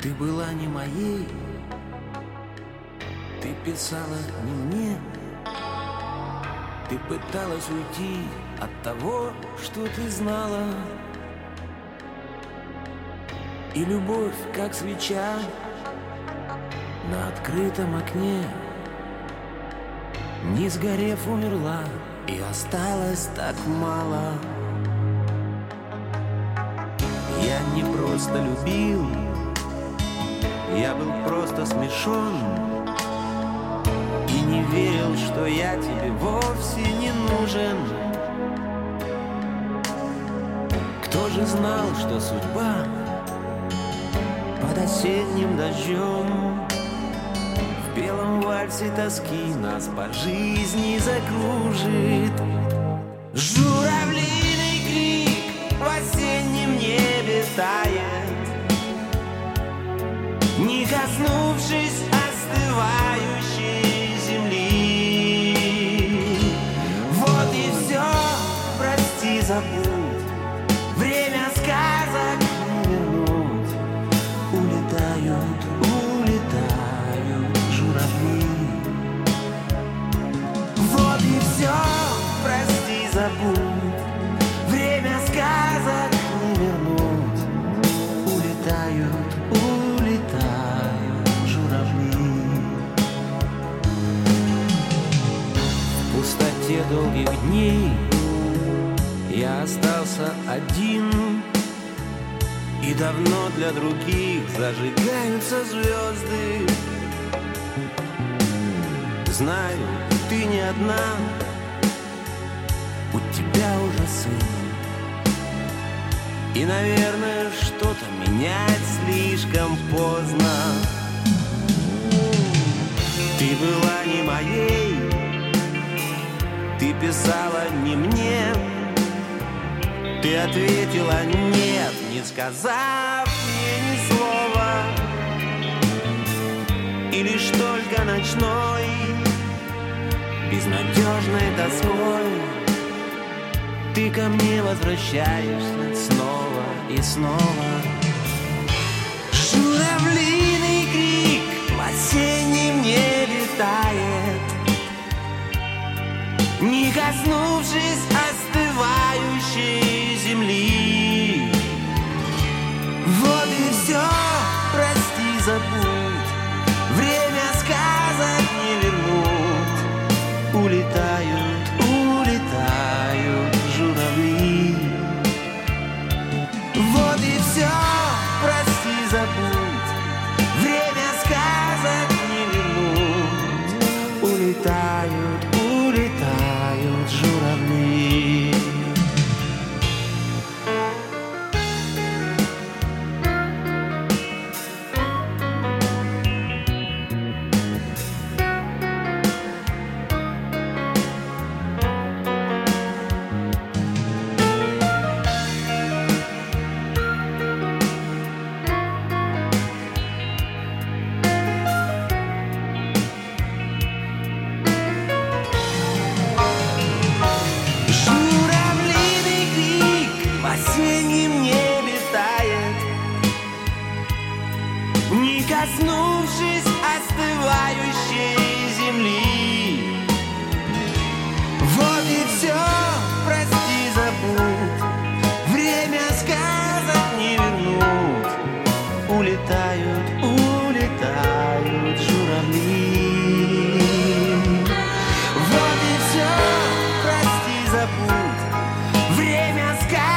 Ты была не моей, ты писала не мне. Ты пыталась уйти от того, что ты знала. И любовь, как свеча на открытом окне, не сгорев, умерла, и осталось так мало. Я не просто любил, я был просто смешон и не верил, что я тебе вовсе не нужен. Кто же знал, что судьба под осенним дождем в белом вальсе тоски нас по жизни закружит. Журавлиный крик в осеннем небе тает, не коснувшись остывающей земли. Вот и все, прости, забудь, время сказок не вернуть. Улетают, улетают журавли. Вот и все, прости, забудь, время сказок не вернуть. Улетают, улетают журавли. В пустоте долгих дней я остался один, и давно для других зажигаются звезды. Знаю, ты не одна, у тебя уже сын. И, наверное, что-то менять слишком поздно. Ты была не моей, ты писала не мне. Ты ответила нет, не сказав мне ни слова. И лишь только ночной, безнадежной тоской, ты ко мне возвращаешься снова и снова. Журавлиный крик в осеннем небе тает, не коснувшись остывающей земли. Вот и все, прости, забудь, время сказок не вернуть. Улетают, улетают журавли. Вот и все, прости, забудь, время сказок не вернуть. Улетают, улетают журавли. осеннем небе тает, не коснувшись остывающей земли. Вот и все, прости, забудь, время сказок не вернуть. Улетают, улетают журавли. Вот и все, прости, забудь, время сказок